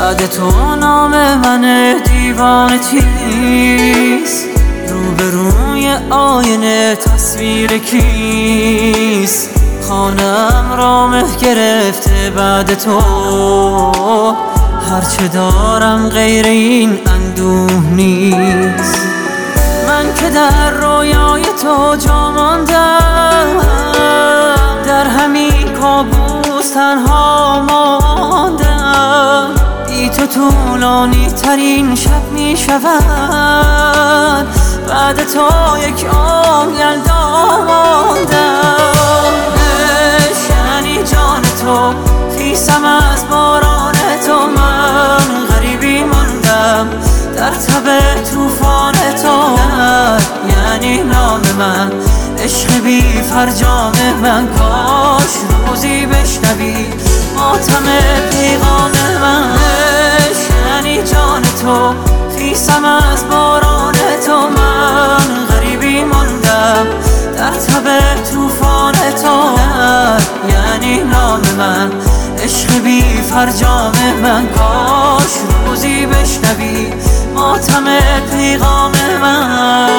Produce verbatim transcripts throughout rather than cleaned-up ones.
بعد تو نام من دیوانه چیست؟ روبروی آینه تصویر کیست؟ خانم را مه گرفته بعد تو، هرچه دارم غیر این اندوه نیست. من که در رویای تو جا ماندم، در همین کابوس تنها ماندم. بی تو طولانی ترین شب می شود، بعد تو یک عمر یلدا ماندم. یعنی جان تو خیسم از باران تو، من غریبی ماندم در تب توفان تو. یعنی نام من عشق بی فرجام من، کاش روزی بشنوی ماتم پیغام من. یعنی جان تو خیسم از باران تو، من غریبی ماندم در تب توفان تو. یعنی نام من عشق بی فرجام من، کاش روزی بشنوی ماتم پیغام من.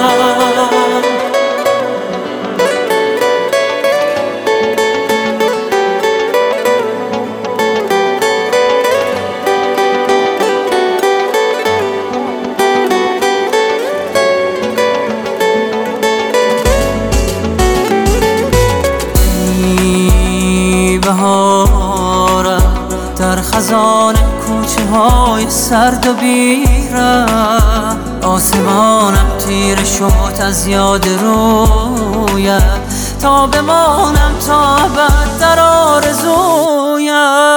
بهارم در خزان کوچه های سرد و بیرم، آسمانم تیره شد از یاد رویت، تا بمانم تا ابد در آرزویت.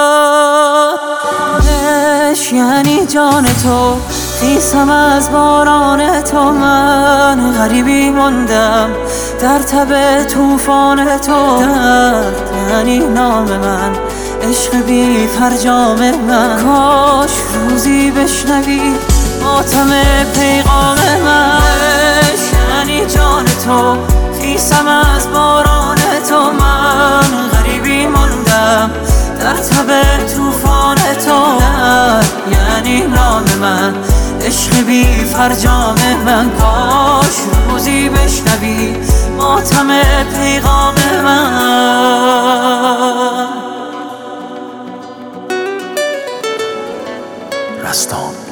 عشق یعنی جان تو خیسم از باران تو، من غریبی ماندم در تب توفان تو. درد یعنی نام من عشق بی فرجام من، کاش روزی بشنوی ماتم پیغام من. یعنی جان تو خیسم از باران تو، من غریبی ماندم در تب توفان تو. یعنی نام من عشق بی فرجام من، کاش روزی بشنوی ماتم پیغام من. رستان